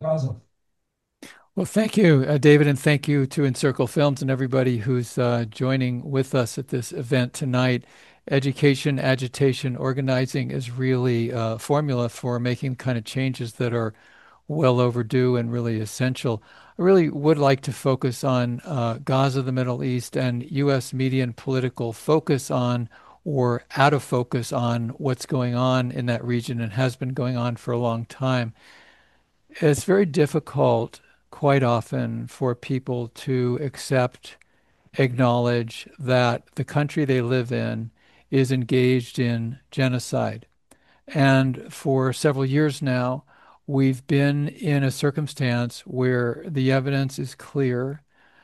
Gaza. Well, thank you, David, and thank you to Encircle Films and everybody who's joining with us at this event tonight. Education, agitation, organizing is really a formula for making the kind of changes that are well overdue and really essential. I really would like to focus on Gaza, the Middle East, and U.S. media and political focus on or out of focus on what's going on in that region and has been going on for a long time. It's very difficult, quite often, for people to accept, acknowledge that the country they live in is engaged in genocide. And for several years now, we've been in a circumstance where the evidence is clear.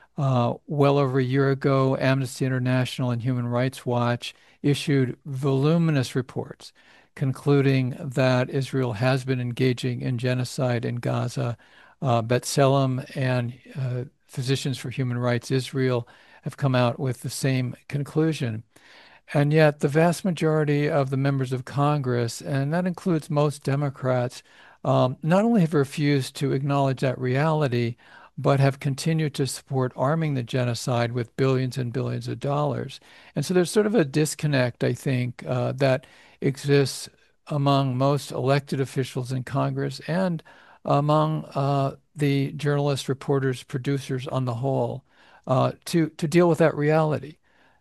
Well over a year ago, Amnesty International and Human Rights Watch issued voluminous reports concluding that Israel has been engaging in genocide in Gaza. B'Tselem and Physicians for Human Rights Israel have come out with the same conclusion. And yet, the vast majority of the members of Congress, and that includes most Democrats, not only have refused to acknowledge that reality, but have continued to support arming the genocide with billions and billions of dollars. And so there's sort of a disconnect, I think, that exists among most elected officials in Congress and among the journalists, reporters, producers on the whole, to deal with that reality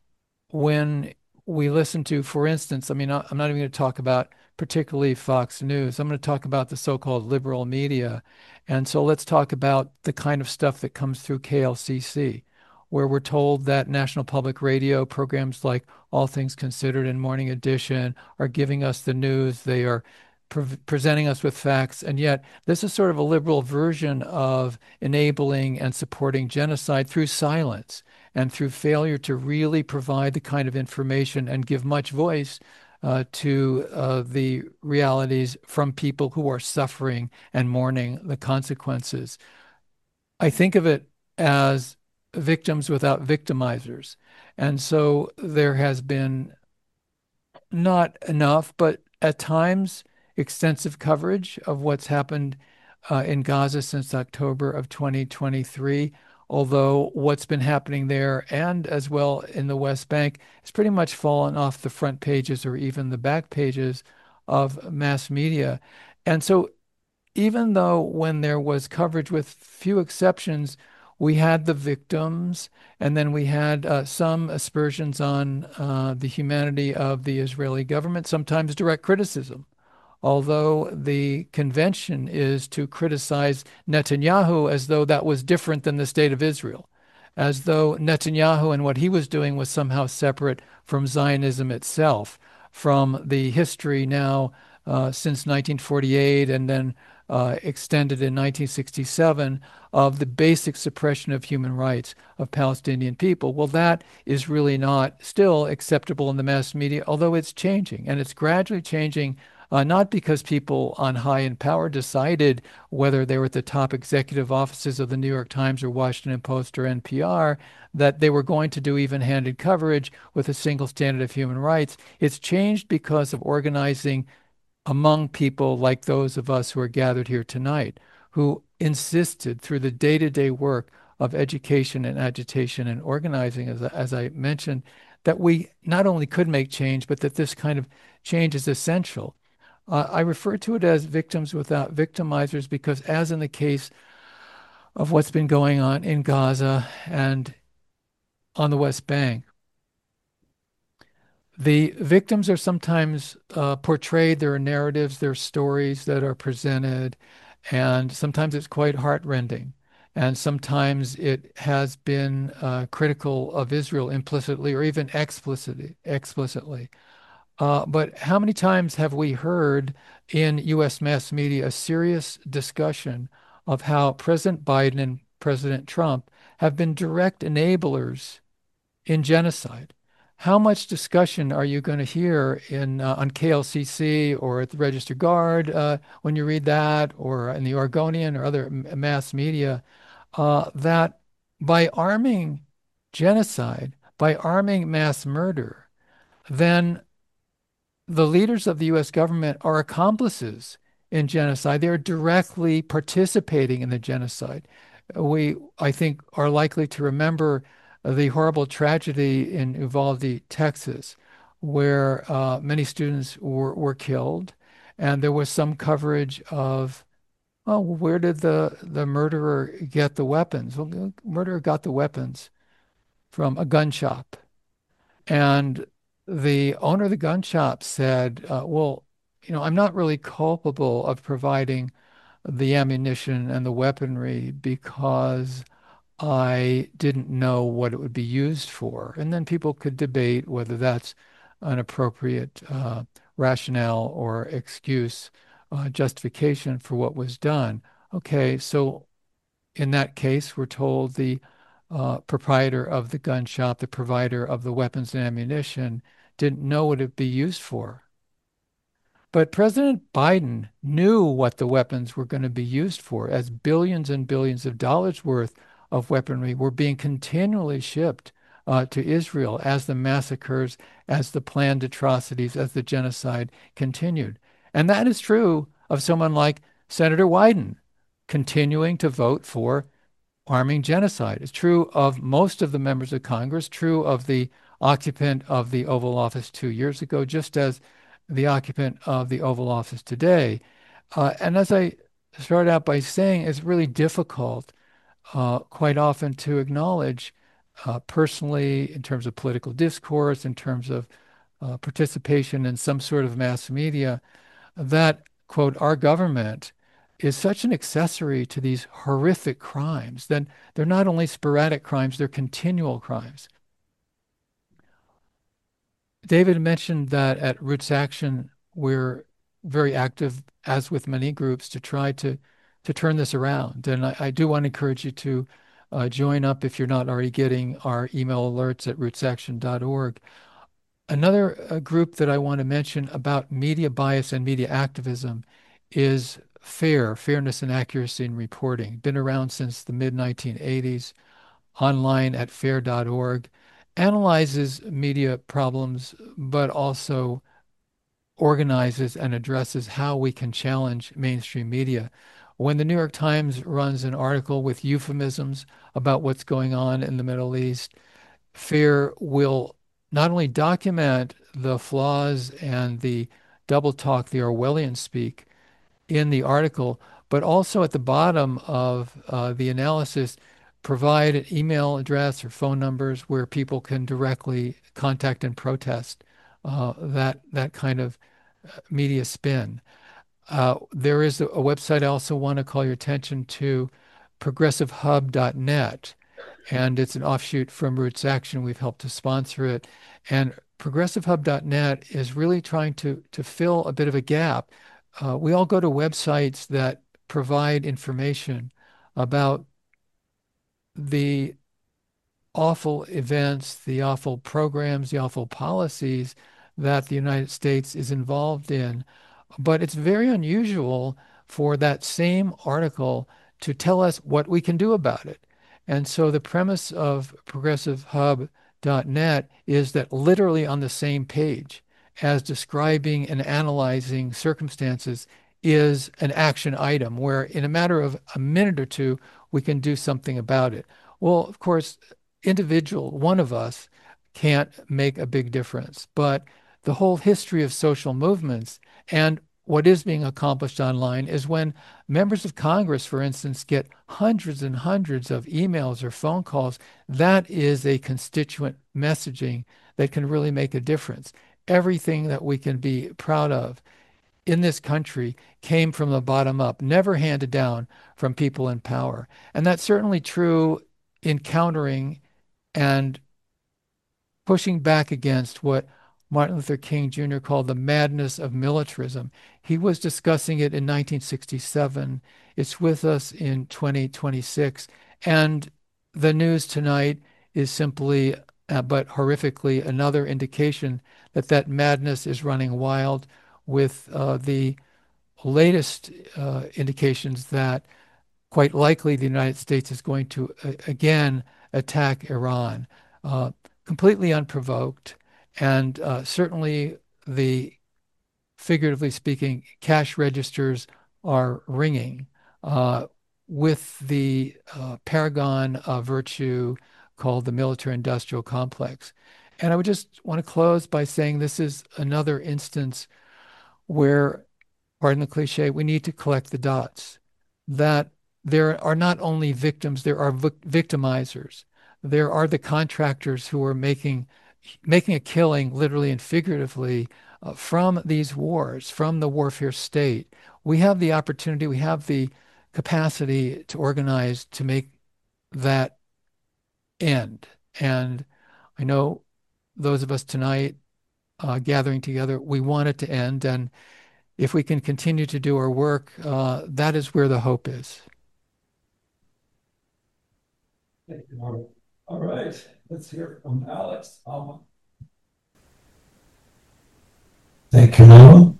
when we listen to, for instance, I mean, I'm not even going to talk about particularly Fox News. I'm going to talk about the so-called liberal media. And so let's talk about the kind of stuff that comes through KLCC, where we're told that National Public Radio programs like All Things Considered and Morning Edition are giving us the news. They are presenting us with facts. And yet, this is sort of a liberal version of enabling and supporting genocide through silence and through failure to really provide the kind of information and give much voice to the realities from people who are suffering and mourning the consequences. I think of it as victims without victimizers. And so there has been not enough, but at times extensive coverage of what's happened in Gaza since October of 2023. Although what's been happening there and as well in the West Bank has pretty much fallen off the front pages or even the back pages of mass media. And so even though when there was coverage, with few exceptions, we had the victims, and then we had some aspersions on the humanity of the Israeli government, sometimes direct criticism. Although the convention is to criticize Netanyahu as though that was different than the state of Israel, as though Netanyahu and what he was doing was somehow separate from Zionism itself, from the history now since 1948 and then extended in 1967 of the basic suppression of human rights of Palestinian people. Well, that is really not still acceptable in the mass media, although it's changing, and it's gradually changing. Not because people on high in power decided whether they were at the top executive offices of the New York Times or Washington Post or NPR that they were going to do even-handed coverage with a single standard of human rights. It's changed because of organizing among people like those of us who are gathered here tonight, who insisted through the day-to-day work of education and agitation and organizing, as I mentioned, that we not only could make change, but that this kind of change is essential. I refer to it as victims without victimizers because, as in the case of what's been going on in Gaza and on the West Bank, the victims are sometimes portrayed, there are narratives, there are stories that are presented, and sometimes it's quite heartrending. And sometimes it has been critical of Israel implicitly or even explicitly. But how many times have we heard in U.S. mass media a serious discussion of how President Biden and President Trump have been direct enablers in genocide? How much discussion are you going to hear in on KLCC or at the Register Guard when you read that, or in the Oregonian or other mass media, that by arming genocide, by arming mass murder, then the leaders of the U.S. government are accomplices in genocide. They're directly participating in the genocide. We, I think, are likely to remember the horrible tragedy in Uvalde, Texas, where many students were killed, and there was some coverage of, oh, well, where did the murderer get the weapons? Well, the murderer got the weapons from a gun shop. And the owner of the gun shop said, well, I'm not really culpable of providing the ammunition and the weaponry because I didn't know what it would be used for. And then people could debate whether that's an appropriate rationale or excuse, justification for what was done. Okay, so in that case, we're told the proprietor of the gun shop, the provider of the weapons and ammunition, didn't know what it'd be used for. But President Biden knew what the weapons were going to be used for, as billions and billions of dollars worth of weaponry were being continually shipped to Israel as the massacres, as the planned atrocities, as the genocide continued. And that is true of someone like Senator Wyden, continuing to vote for arming genocide. It's true of most of the members of Congress, true of the occupant of the Oval Office 2 years ago, just as the occupant of the Oval Office today. And as I started out by saying, it's really difficult quite often to acknowledge personally in terms of political discourse, in terms of participation in some sort of mass media, that, quote, our government is such an accessory to these horrific crimes. Then they're not only sporadic crimes, they're continual crimes. David mentioned that at Roots Action, we're very active, as with many groups, to try to turn this around. And I do want to encourage you to join up if you're not already getting our email alerts at rootsaction.org. Another group that I want to mention about media bias and media activism is FAIR, Fairness and Accuracy in Reporting. Been around since the mid 1980s, online at fair.org, analyzes media problems, but also organizes and addresses how we can challenge mainstream media. When the New York Times runs an article with euphemisms about what's going on in the Middle East, FAIR will not only document the flaws and the double talk, the Orwellian speak in the article, but also at the bottom of the analysis, provide an email address or phone numbers where people can directly contact and protest that kind of media spin. There is a website I also want to call your attention to, progressivehub.net, and it's an offshoot from Roots Action. We've helped to sponsor it. And progressivehub.net is really trying to fill a bit of a gap. We all go to websites that provide information about the awful events, the awful programs, the awful policies that the United States is involved in. But it's very unusual for that same article to tell us what we can do about it. And so the premise of progressivehub.net is that literally on the same page as describing and analyzing circumstances is an action item where in a matter of a minute or two, we can do something about it. Well, of course, one of us can't make a big difference, but the whole history of social movements and what is being accomplished online is when members of Congress, for instance, get hundreds and hundreds of emails or phone calls, that is a constituent messaging that can really make a difference. Everything that we can be proud of in this country came from the bottom up, never handed down from people in power. And that's certainly true in countering and pushing back against what Martin Luther King Jr. called the madness of militarism. He was discussing it in 1967. It's with us in 2026. And the news tonight is simply, but horrifically, another indication that that madness is running wild with the latest indications that quite likely the United States is going to again attack Iran, completely unprovoked. And certainly the, figuratively speaking, cash registers are ringing uh, with the paragon of virtue called the military-industrial complex. And I would just want to close by saying this is another instance where, pardon the cliche, we need to collect the dots. That there are not only victims, there are victimizers. There are the contractors who are making a killing, literally and figuratively, from these wars, from the warfare state. We have the opportunity, we have the capacity to organize to make that end. And I know those of us tonight gathering together, we want it to end. And if we can continue to do our work, that is where the hope is. Thank you, Mark. All right, let's hear from Alex. Thank you, Noah.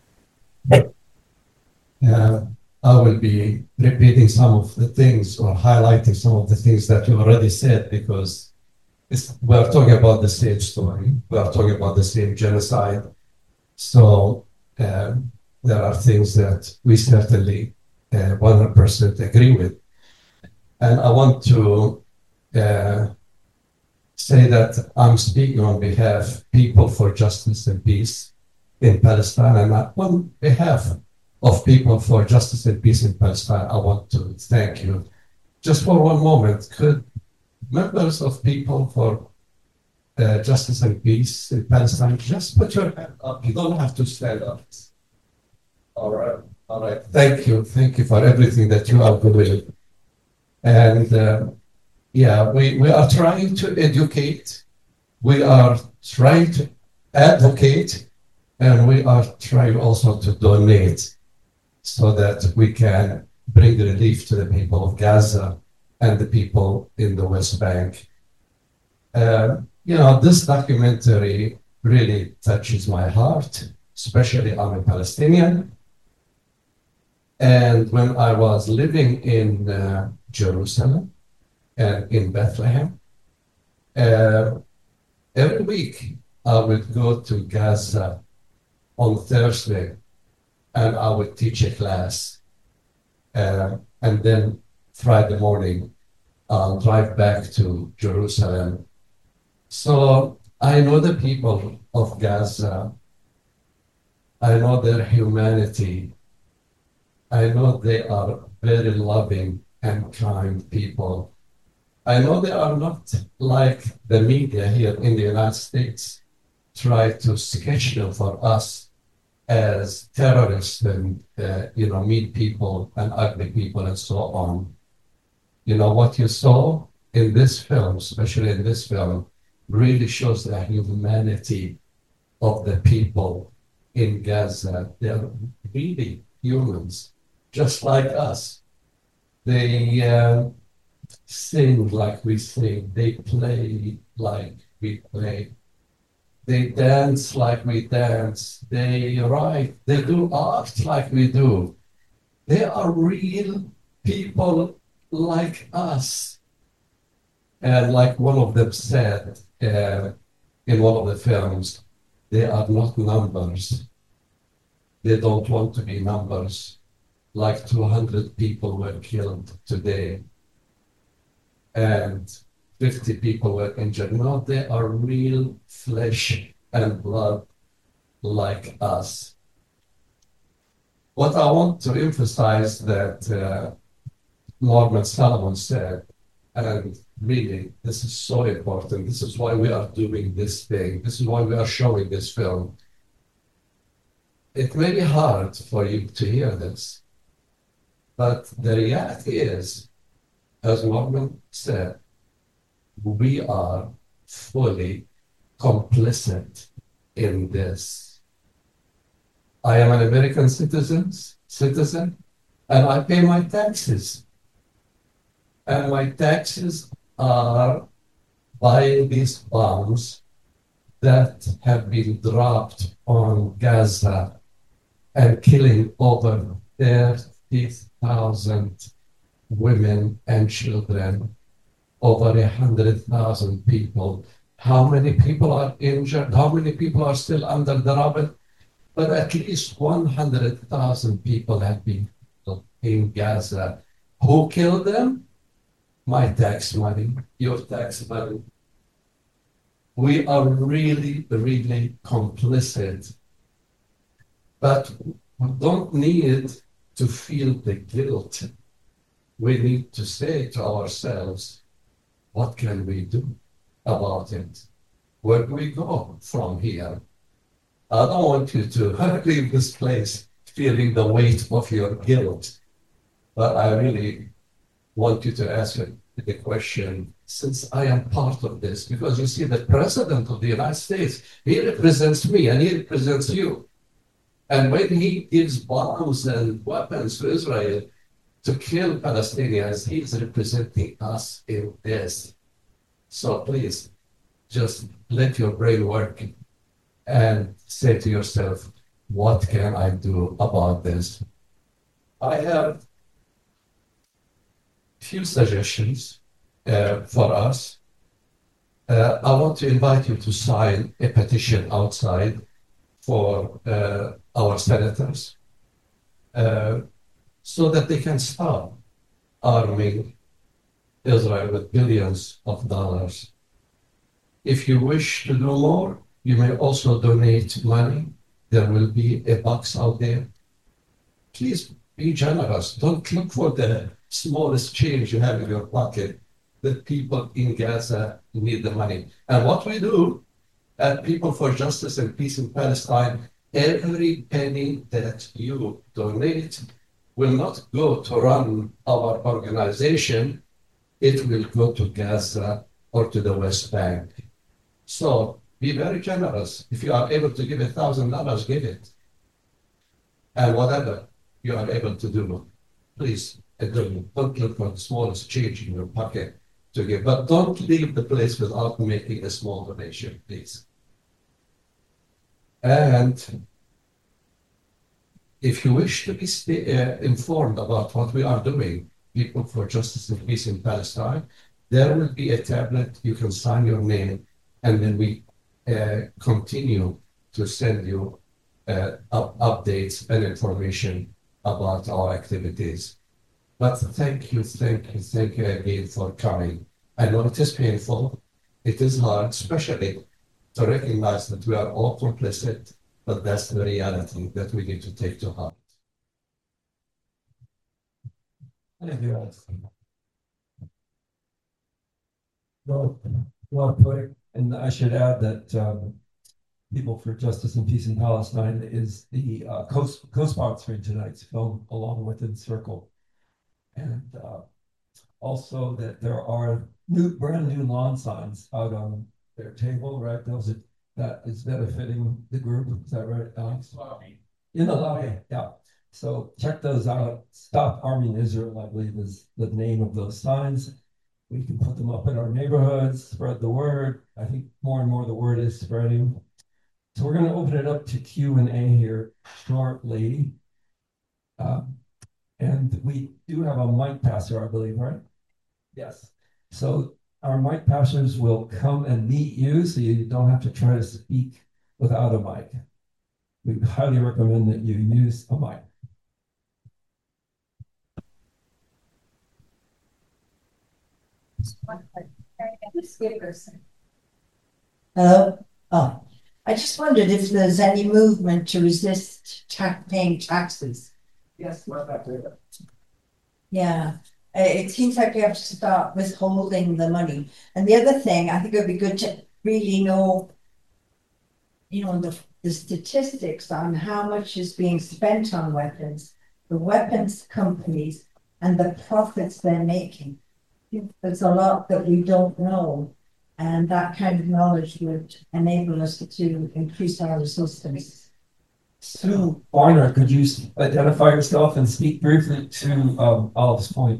Uh, I will be repeating some of the things or highlighting some of the things that you already said because we are talking about the same story. We are talking about the same genocide. So there are things that we certainly 100% agree with. And I want to say that I'm speaking on behalf of People for Justice and Peace in Palestine, and on behalf of People for Justice and Peace in Palestine, I want to thank you. Just for one moment, could members of People for Justice and Peace in Palestine just put your hand up? You don't have to stand up. All right, all right. Thank you for everything that you are doing. And yeah, we are trying to educate, we are trying to advocate, and we are trying also to donate so that we can bring relief to the people of Gaza and the people in the West Bank. This documentary really touches my heart, especially I'm a Palestinian. And when I was living in Jerusalem and in Bethlehem, every week I would go to Gaza on Thursday and I would teach a class. And then Friday morning, I'll drive back to Jerusalem. So I know the people of Gaza. I know their humanity. I know they are very loving and kind people. I know they are not like the media here in the United States try to sketch them for us as terrorists and, mean people and ugly people and so on. What you saw in this film, especially in this film, really shows the humanity of the people in Gaza. They're really humans, just like us. They sing like we sing. They play like we play. They dance like we dance. They write. They do art like we do. They are real people like us. And like one of them said in one of the films, they are not numbers. They don't want to be numbers. Like 200 people were killed today and 50 people were injured. No, they are real flesh and blood like us. What I want to emphasize that Norman Solomon said, and really, this is so important. This is why we are doing this thing. This is why we are showing this film. It may be hard for you to hear this, but the reality is, as Norman said, we are fully complicit in this. I am an American citizen, and I pay my taxes. And my taxes are buying these bombs that have been dropped on Gaza and killing over 30,000 women and children, over 100,000 people. How many people are injured? How many people are still under the rubble? But at least 100,000 people have been in Gaza. Who killed them? My tax money, your tax money. We are really, really complicit, but we don't need to feel the guilt. We need to say to ourselves, what can we do about it? Where do we go from here? I don't want you to leave this place feeling the weight of your guilt, but I really want you to ask the question, since I am part of this, because you see, the President of the United States, he represents me and he represents you. And when he gives bombs and weapons to Israel to kill Palestinians, he's representing us in this. So please, just let your brain work and say to yourself, what can I do about this? I have few suggestions for us. I want to invite you to sign a petition outside for our senators so that they can stop arming Israel with billions of dollars. If you wish to do more, you may also donate money. There will be a box out there. Please be generous. Don't look for the smallest change you have in your pocket. The people in Gaza need the money. And what we do at People for Justice and Peace in Palestine, every penny that you donate will not go to run our organization. It will go to Gaza or to the West Bank. So be very generous. If you are able to give $1,000, give it. And whatever you are able to do, please don't look for the smallest change in your pocket to give. But don't leave the place without making a small donation, please. And if you wish to be informed about what we are doing, People for Justice and Peace in Palestine, there will be a tablet. You can sign your name, and then we continue to send you updates and information about our activities. But thank you again for coming. I know it is painful, it is hard, especially to recognize that we are all complicit, but that's the reality that we need to take to heart. Thank you. Well put. And I should add that People for Justice and Peace in Palestine is the co-sponsoring tonight's film along with Encircle. And also that there are brand new lawn signs out on their table, right? That is benefiting the group. Is that right, Alex? In the lobby, yeah. So check those out. Stop Harming Israel, I believe, is the name of those signs. We can put them up in our neighborhoods, spread the word. I think more and more the word is spreading. So we're going to open it up to Q&A here shortly. And we do have a mic passer, I believe, right? Yes. So our mic passers will come and meet you so you don't have to try to speak without a mic. We highly recommend that you use a mic. Hello? Oh, I just wondered if there's any movement to resist paying taxes. Yes, what about that? Yeah, it seems like we have to start withholding the money. And the other thing, I think it would be good to really know, the statistics on how much is being spent on weapons, the weapons companies, and the profits they're making. There's a lot that we don't know, and that kind of knowledge would enable us to increase our resistance. Sue Barner, could you identify yourself and speak briefly to Olive's point?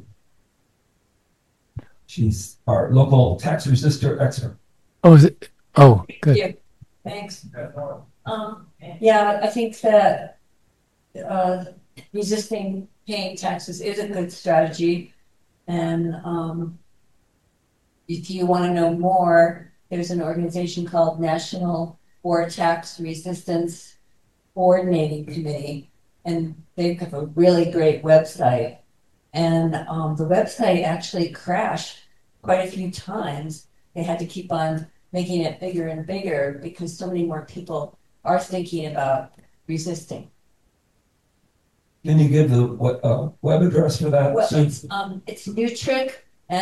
She's our local tax resistor expert. Oh, is it? Oh, good. Yeah, thanks. Yeah, I think that resisting paying taxes is a good strategy. And if you want to know more, there's an organization called National War Tax Resistance Coordinating Committee, and they have a really great website. And the website actually crashed quite a few times. They had to keep on making it bigger and bigger because so many more people are thinking about resisting. Can you give the web address for that? Well, it's Newtric,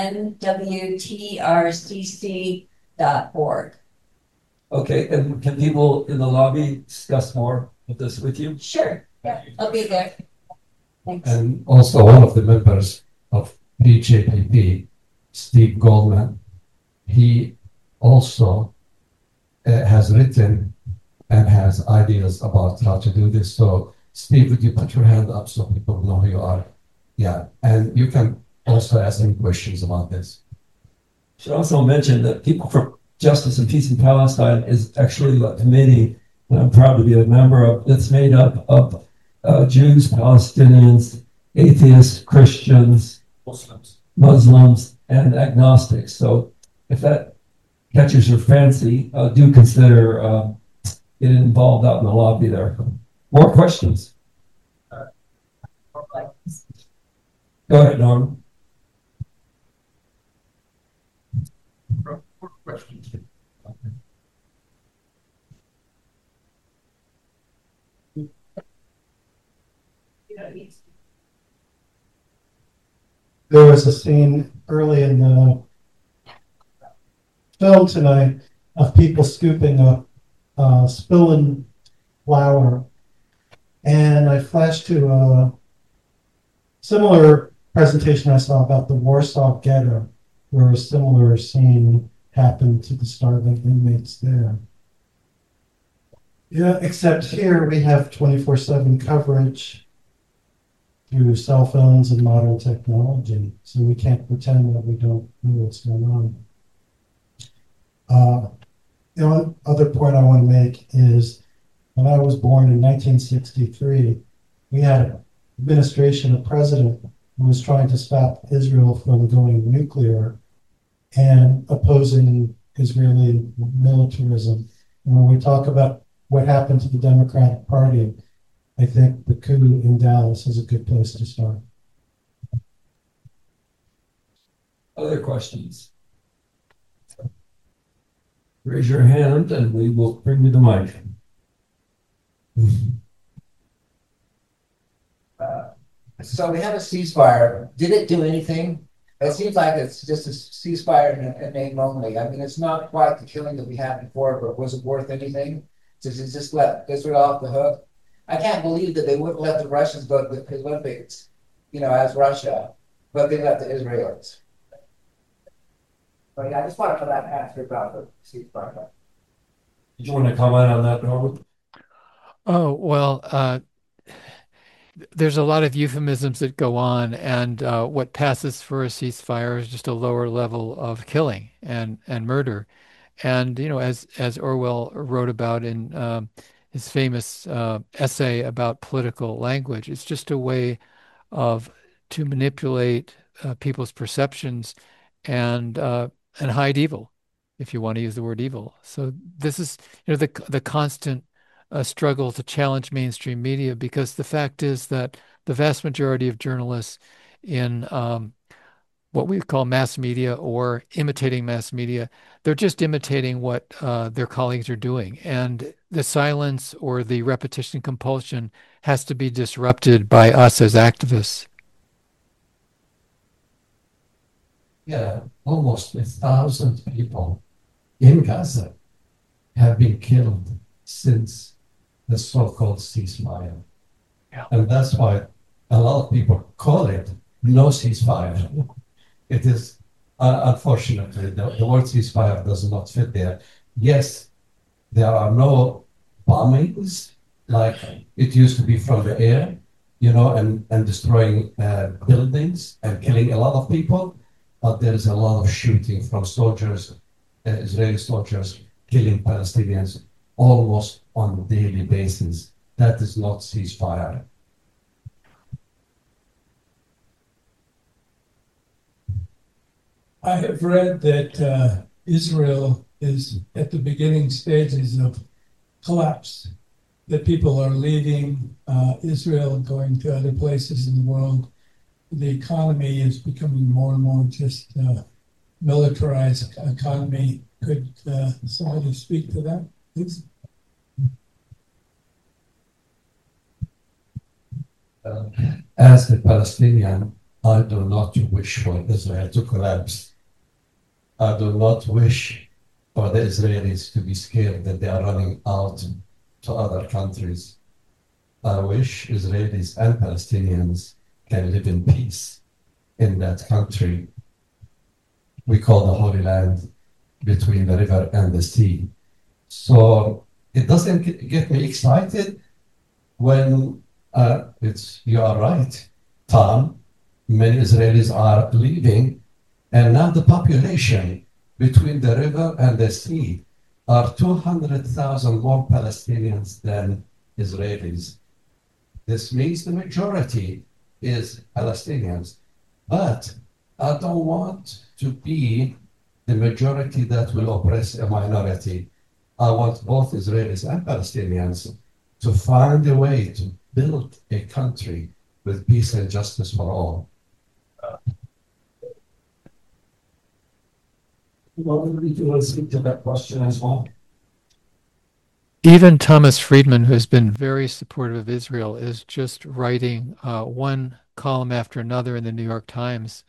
NWTRCC.org. Okay, and can people in the lobby discuss more of this with you? Sure, yeah, I'll be there. Thanks. And also one of the members of PJPP, Steve Goldman, he also has written and has ideas about how to do this. So Steve, would you put your hand up so people know who you are? Yeah, and you can also ask any questions about this. Should also mention that People for Justice and Peace in Palestine is actually a committee that I'm proud to be a member of. It's made up of Jews, Palestinians, atheists, Christians, Muslims, and agnostics. So if that catches your fancy, do consider getting involved out in the lobby there. More questions? Go ahead, Norm. More questions. There was a scene early in the film tonight of people scooping up spilling flour, and I flashed to a similar presentation I saw about the Warsaw Ghetto, where a similar scene happened to the starving inmates there. Yeah, except here we have 24/7 coverage through cell phones and modern technology, so we can't pretend that we don't know what's going on. The only other point I want to make is when I was born in 1963, we had an administration, a president who was trying to stop Israel from going nuclear and opposing Israeli militarism. And when we talk about what happened to the Democratic Party, I think the coup in Dallas is a good place to start. Other questions? Raise your hand and we will bring you the mic. So we have a ceasefire. Did it do anything? It seems like it's just a ceasefire in name only. I mean, it's not quite the killing that we had before, but was it worth anything? Did it just let Israel off the hook? I can't believe that they wouldn't let the Russians go to the Olympics, as Russia, but they let the Israelis. But yeah, I just wanted to know that answer about the ceasefire. Did you want to comment on that, Norman? Oh, well, there's a lot of euphemisms that go on, and what passes for a ceasefire is just a lower level of killing and murder. And as Orwell wrote about in his famous essay about political language, it's just a way to manipulate people's perceptions and hide evil, if you want to use the word evil. So this is the constant struggle to challenge mainstream media, because the fact is that the vast majority of journalists in what we call mass media or imitating mass media, they're just imitating what their colleagues are doing. And the silence or the repetition compulsion has to be disrupted by us as activists. Yeah, almost 1,000 people in Gaza have been killed since the so-called ceasefire. Yeah. And that's why a lot of people call it no ceasefire. It is, unfortunately, the word ceasefire does not fit there. Yes, there are no bombings like it used to be from the air, and destroying buildings and killing a lot of people. But there is a lot of shooting from soldiers, Israeli soldiers, killing Palestinians almost on a daily basis. That is not ceasefire. I have read that Israel is at the beginning stages of collapse. that people are leaving Israel, going to other places in the world. The economy is becoming more and more just militarized economy. Could somebody speak to that, please? As a Palestinian, I do not wish for Israel to collapse. I do not wish for the Israelis to be scared that they are running out to other countries. I wish Israelis and Palestinians can live in peace in that country we call the Holy Land between the river and the sea. So it doesn't get me excited when you are right, Tom. Many Israelis are leaving, and now the population between the river and the sea are 200,000 more Palestinians than Israelis. This means the majority is Palestinians, but I don't want to be the majority that will oppress a minority. I want both Israelis and Palestinians to find a way to build a country with peace and justice for all. Well, would you want to speak to that question as well? Even Thomas Friedman, who has been very supportive of Israel, is just writing one column after another in the New York Times,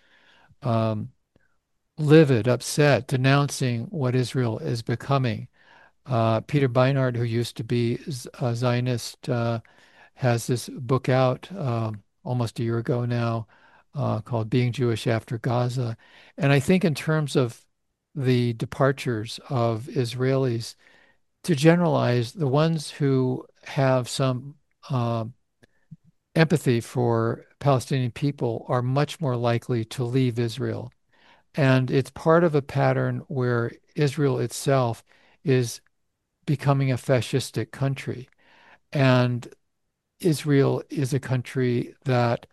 livid, upset, denouncing what Israel is becoming. Peter Beinart, who used to be a Zionist, has this book out almost a year ago now called Being Jewish After Gaza. And I think in terms of the departures of Israelis, to generalize, the ones who have some empathy for Palestinian people are much more likely to leave Israel. And it's part of a pattern where Israel itself is becoming a fascistic country. And Israel is a country that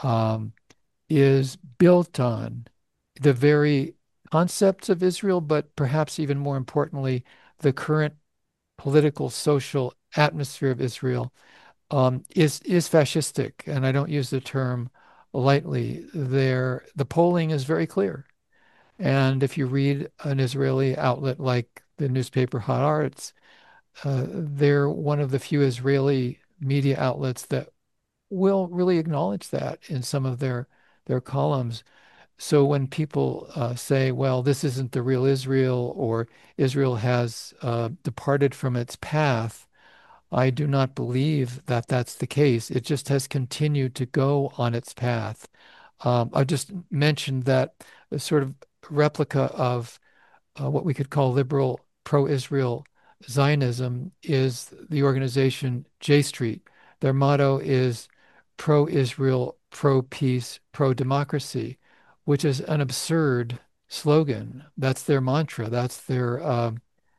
is built on the very concepts of Israel, but perhaps even more importantly, the current political, social atmosphere of Israel is fascistic. And I don't use the term lightly. The polling is very clear. And if you read an Israeli outlet like the newspaper Haaretz, they're one of the few Israeli media outlets that will really acknowledge that in some of their columns. So when people say, well, this isn't the real Israel, or Israel has departed from its path, I do not believe that that's the case. It just has continued to go on its path. I just mentioned that a sort of replica of what we could call liberal pro-Israel Zionism is the organization J Street. Their motto is pro-Israel, pro-peace, pro-democracy, which is an absurd slogan. That's their mantra. That's their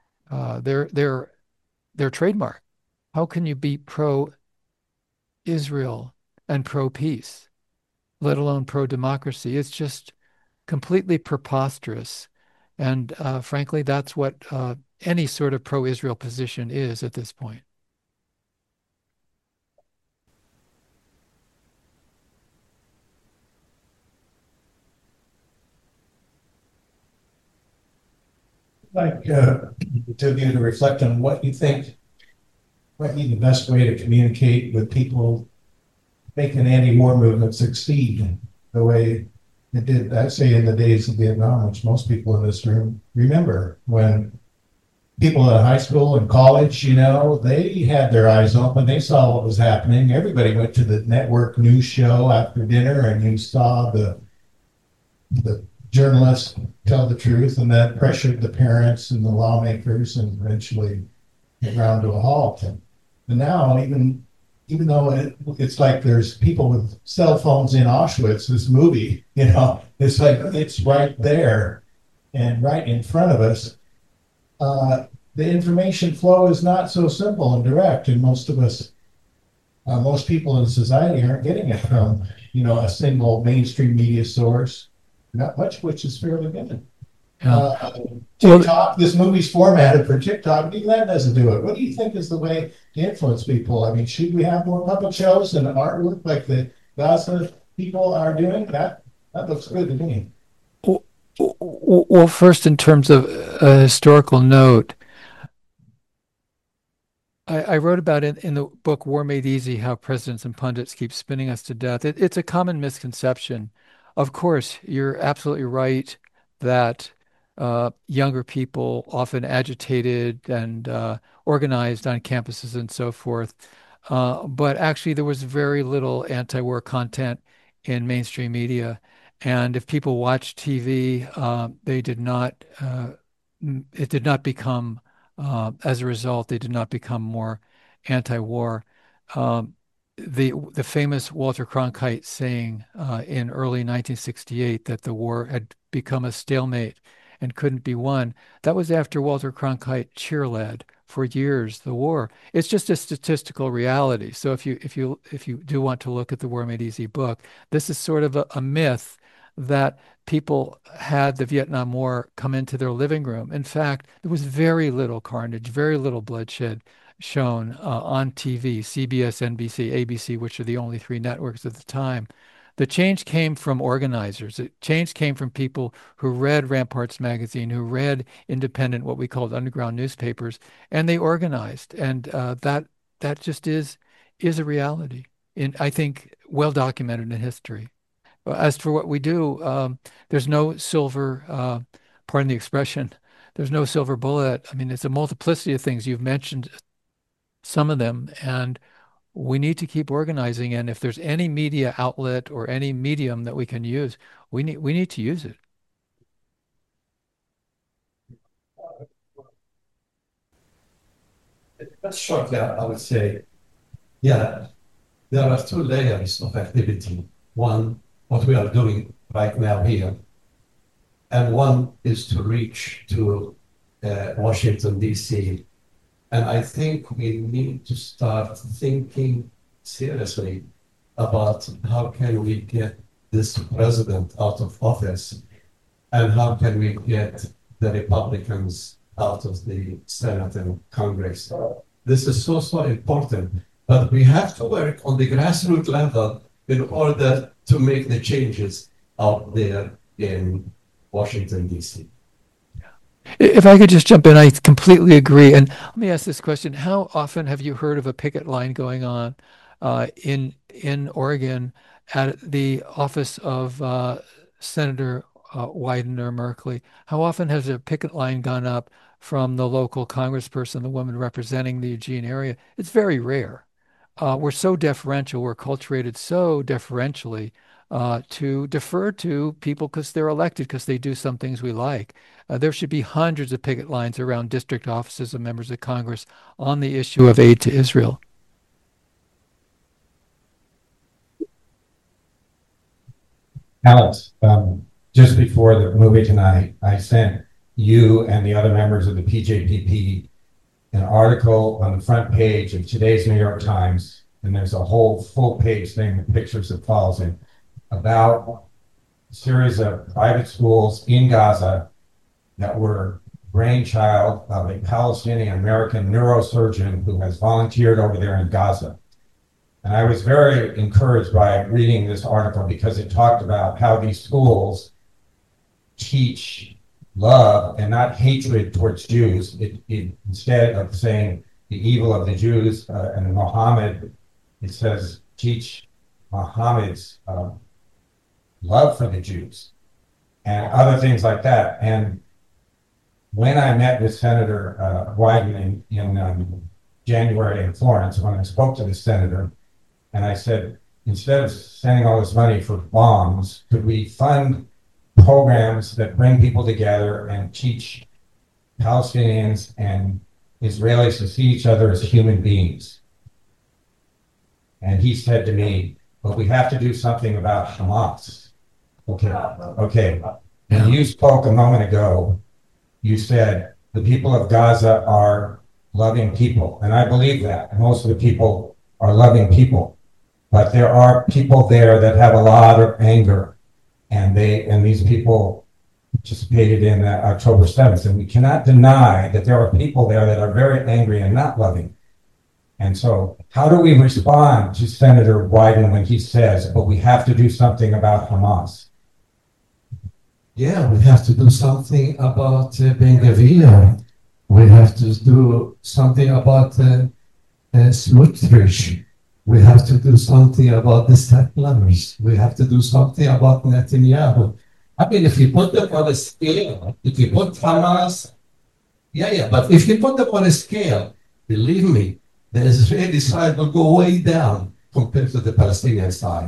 trademark. How can you be pro-Israel and pro-peace, let alone pro-democracy? It's just completely preposterous. And frankly, that's what any sort of pro-Israel position is at this point. Like to you to reflect on what you think might be the best way to communicate with people, make an anti-war movement succeed the way it did, I'd say, in the days of Vietnam, which most people in this room remember, when people in high school and college, they had their eyes open. They saw what was happening. Everybody went to the network news show after dinner, and you saw the journalists tell the truth, and that pressured the parents and the lawmakers, and eventually it ground to a halt. And now, even though it's like there's people with cell phones in Auschwitz, this movie, it's like it's right there and right in front of us. The information flow is not so simple and direct, and most people in society aren't getting it from, a single mainstream media source, not much which is fairly limited. Yeah. TikTok, this movie's formatted for TikTok, even that doesn't do it. What do you think is the way to influence people? I mean, should we have more puppet shows and artwork like the Gaza people are doing? That looks good to me. Well, first, in terms of a historical note, I wrote about it in the book War Made Easy, How Presidents and Pundits Keep Spinning Us to Death. It's a common misconception. Of course, you're absolutely right that younger people, often agitated and organized on campuses and so forth. But actually, there was very little anti-war content in mainstream media. And if people watched TV, they did not, it did not become as a result, they did not become more anti-war. Um, the famous Walter Cronkite saying in early 1968 that the war had become a stalemate and couldn't be won. That was after Walter Cronkite cheerled for years the war. It's just a statistical reality. So if you do want to look at the War Made Easy book, this is sort of a myth that people had the Vietnam War come into their living room. In fact, there was very little carnage, very little bloodshed shown on TV, CBS, NBC, ABC, which are the only three networks at the time. The change came from organizers. The change came from people who read Ramparts magazine, who read independent, what we called underground newspapers, and they organized. And that just is a reality, I think, well documented in history. As for what we do, there's no silver, pardon the expression, there's no silver bullet. I mean, it's a multiplicity of things. You've mentioned some of them, and we need to keep organizing. And if there's any media outlet or any medium that we can use, we need to use it. Just shortly, I would say, yeah, there are two layers of activity. One, what we are doing right now here, and one is to reach to Washington, D.C. And I think we need to start thinking seriously about how can we get this president out of office, and how can we get the Republicans out of the Senate and Congress. This is so important, but we have to work on the grassroots level in order to make the changes out there in Washington, D.C. If I could just jump in, I completely agree. And let me ask this question. How often have you heard of a picket line going on in Oregon at the office of Senator Wyden or Merkley? How often has a picket line gone up from the local congressperson, the woman representing the Eugene area? It's very rare. We're so deferential, we're culturated so deferentially to defer to people because they're elected, because they do some things we like. There should be hundreds of picket lines around district offices of members of Congress on the issue of aid to Israel. Alex, just before the movie tonight, I sent you and the other members of the PJPP an article on the front page of today's New York Times, and there's a whole full page thing with pictures that follows it, about a series of private schools in Gaza that were brainchild of a Palestinian American neurosurgeon who has volunteered over there in Gaza. And I was very encouraged by reading this article because it talked about how these schools teach love and not hatred towards Jews. Instead of saying the evil of the Jews and Muhammad, it says teach Muhammad's love for the Jews and other things like that. And when I met with Senator Wyden in January in Florence, when I spoke to the senator, and I said, instead of sending all this money for bombs, could we fund programs that bring people together and teach Palestinians and Israelis to see each other as human beings? And he said to me, but we have to do something about Hamas. Okay. When you spoke a moment ago, you said the people of Gaza are loving people. And I believe that. Most of the people are loving people. But there are people there that have a lot of anger. And these people participated in October 7th, and we cannot deny that there are people there that are very angry and not loving. And so how do we respond to Senator Wyden when he says, but we have to do something about Hamas? Yeah, we have to do something about Ben Gvir. We have to do something about Smotrich. We have to do something about the settlers. We have to do something about Netanyahu. I mean, if you put them on a scale, if you put Hamas, but if you put them on a scale, believe me, the Israeli side will go way down compared to the Palestinian side.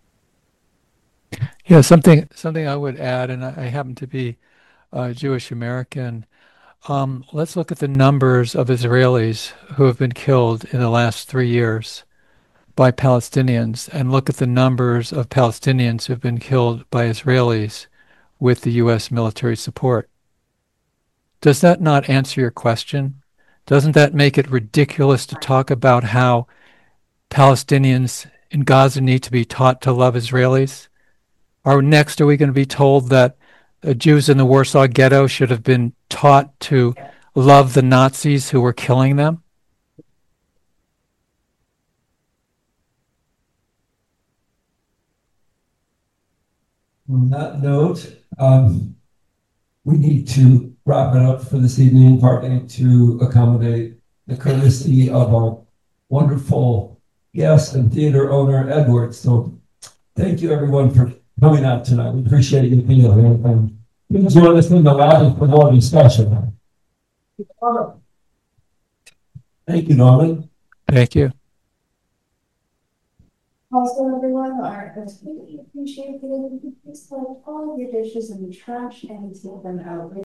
Yeah, something I would add, and I happen to be Jewish American. Let's look at the numbers of Israelis who have been killed in the last 3 years by Palestinians, and look at the numbers of Palestinians who have been killed by Israelis with the U.S. military support. Does that not answer your question? Doesn't that make it ridiculous to talk about how Palestinians in Gaza need to be taught to love Israelis? Or next, are we going to be told that Jews in the Warsaw Ghetto should have been taught to love the Nazis who were killing them? On that note, we need to wrap it up for this evening, partly to accommodate the courtesy of our wonderful guest and theater owner, Edward. So thank you, everyone, for coming out tonight. We appreciate you being here. And please join us in the lobby for more discussion. Thank you, Norman. Thank you. Also, everyone, our completely appreciate it. Please collect all of your dishes in the trash and take them out.